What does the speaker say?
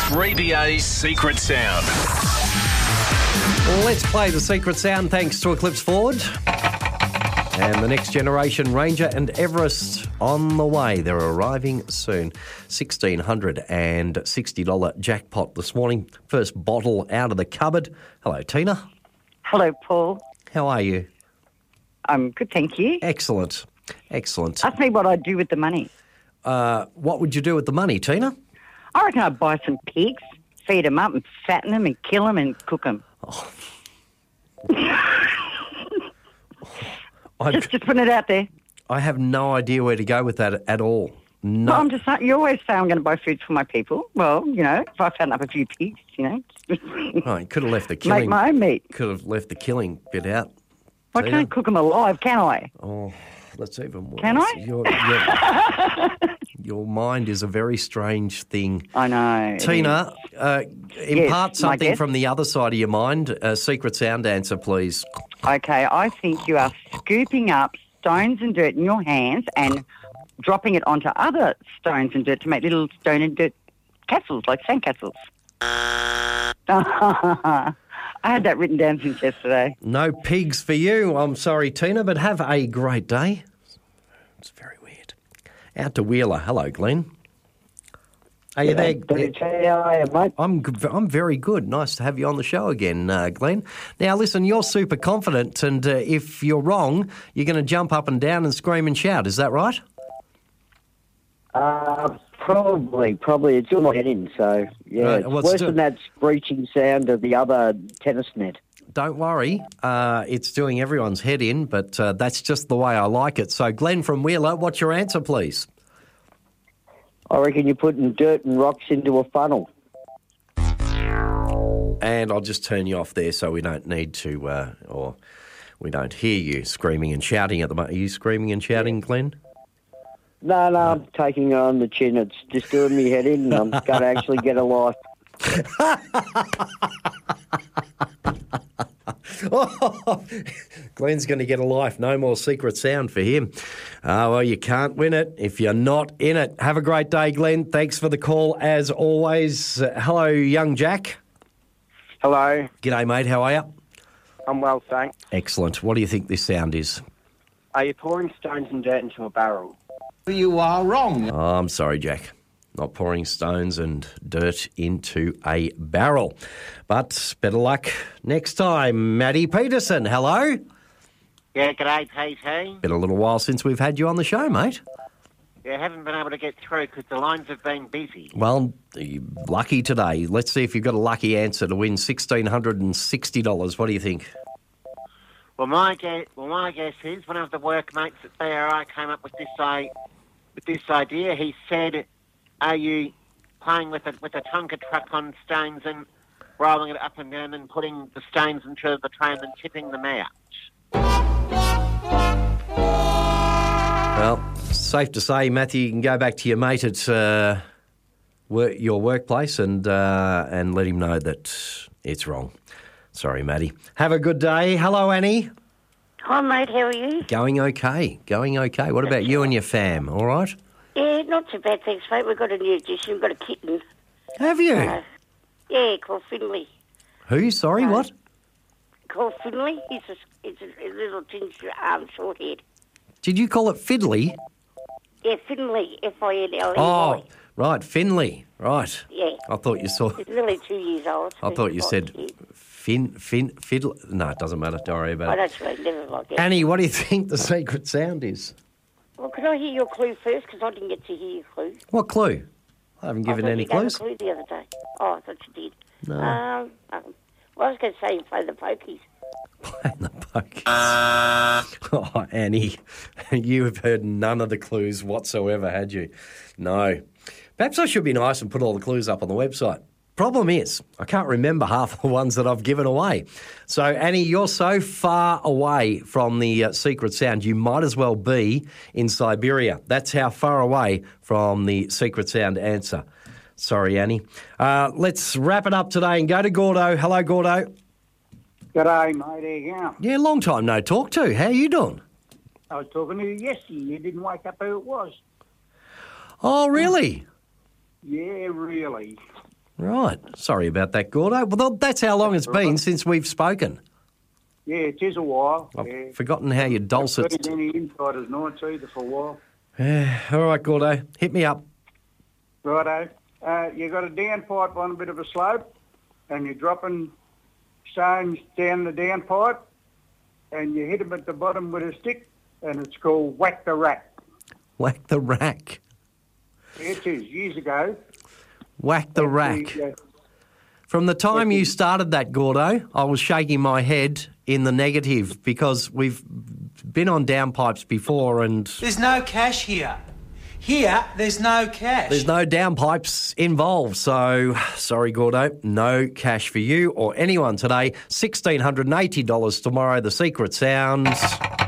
3BA's Secret Sound. Let's play the Secret Sound thanks to Eclipse Ford. And the Next Generation Ranger and Everest on the way. They're arriving soon. $1,660 jackpot this morning. First bottle out of the cupboard. Hello, Tina. Hello, Paul. How are you? I'm good, thank you. Excellent. Excellent. Ask me what I'd do with the money. What would you do with the money, Tina? I reckon I'd buy some pigs, feed them up and fatten them and kill them and cook them. Just putting it out there. I have no idea where to go with that at all. No. Well, I'm just saying, you always say I'm going to buy food for my people. Well, you know, if I fatten up a few pigs, you know. Right, could have left the killing. Make my own meat. Could have left the killing bit out. I can't cook them alive, can I? Oh, that's even worse. Can I? Your mind is a very strange thing. I know. Tina, impart something guess. from the other side of your mind. A Secret Sound answer, please. Okay, I think you are scooping up stones and dirt in your hands and dropping it onto other stones and dirt to make little stone and dirt castles, like sandcastles. I had that written down since yesterday. No pigs for you. I'm sorry, Tina, but have a great day. It's very weird. Out to Wheeler. Hello, Glenn. Are you there? Mate. I'm very good. Nice to have you on the show again, Glenn. Now, listen, you're super confident, and if you're wrong, you're going to jump up and down and scream and shout. Is that right? Probably. It's on my head in, so, yeah. Right, it's well, worse than that screeching sound of the other tennis net. Don't worry. It's doing everyone's head in, but that's just the way I like it. So, Glenn from Wheeler, what's your answer, please? I reckon you're putting dirt and rocks into a funnel. And I'll just turn you off there so we don't need to, or we don't hear you screaming and shouting at the moment. Are you screaming and shouting, Glenn? No, I'm taking it on the chin. It's just doing me head in, and I'm going to actually get a life. Glenn's going to get a life. No more Secret Sound for him. Well, you can't win it if you're not in it. Have a great day, Glenn. Thanks for the call, as always. Hello, young Jack. Hello. G'day, mate. How are you? I'm well, thanks. Excellent. What do you think this sound is? Are you pouring stones and dirt into a barrel? You are wrong. Oh, I'm sorry, Jack. Not pouring stones and dirt into a barrel. But better luck next time. Maddie Peterson, hello. Yeah, g'day, PT. Been a little while since we've had you on the show, mate. Yeah, haven't been able to get through because the lines have been busy. Well, you're lucky today. Let's see if you've got a lucky answer to win $1,660. What do you think? Well, my guess is one of the workmates at BRI came up with this idea. He said, "Are you playing with a Tonka truck on stones and rolling it up and down and putting the stones into the tray and then tipping them out?" Well, safe to say, Matthew, you can go back to your mate at your workplace and let him know that it's wrong. Sorry, Maddie. Have a good day. Hello, Annie. Hi, mate. How are you? Going okay. What about you and your fam? All right? Yeah, not too bad, thanks, mate. We've got a new addition. We've got a kitten. Have you? Yeah, called Finley. Who? Sorry, what? Called Finley. He's a little short head. Did you call it Fiddly? Yeah, Finley. Finley. Oh, right, Finley. Right. Yeah. I thought you saw... He's nearly 2 years old. I thought you said Fiddle... No, it doesn't matter. Don't worry about it. That's right. Never like that. Annie, what do you think the secret sound is? Well, could I hear your clue first? Because I didn't get to hear your clue. What clue? I haven't given any clues. I thought you gave a clue the other day. Oh, I thought you did. No. Well, I was going to say you play the pokies. Playing the pokies. Oh, Annie, you have heard none of the clues whatsoever, had you? No. Perhaps I should be nice and put all the clues up on the website. Problem is, I can't remember half of the ones that I've given away. So, Annie, you're so far away from the secret sound, you might as well be in Siberia. That's how far away from the secret sound answer. Sorry, Annie. Let's wrap it up today and go to Gordo. Hello, Gordo. G'day, mate. How you going? Yeah, long time no talk to. How you doing? I was talking to you yesterday. You didn't wake up who it was. Oh, really? Yeah, really. Right. Sorry about that, Gordo. Well, that's how long it's been since we've spoken. Yeah, it is a while. I've Yeah. forgotten how your dulcet... Not been any insiders' nights either for a while. All right, Gordo. Hit me up. Righto. You got a downpipe on a bit of a slope, and you're dropping stones down the downpipe, and you hit them at the bottom with a stick, and it's called whack the rack. Whack the rack. It is, years ago. Whack the rack. From the time you started that, Gordo, I was shaking my head in the negative because we've been on downpipes before and... There's no cash here. Here, there's no cash. There's no downpipes involved, so sorry, Gordo, no cash for you or anyone today. $1,680 tomorrow, the secret sounds...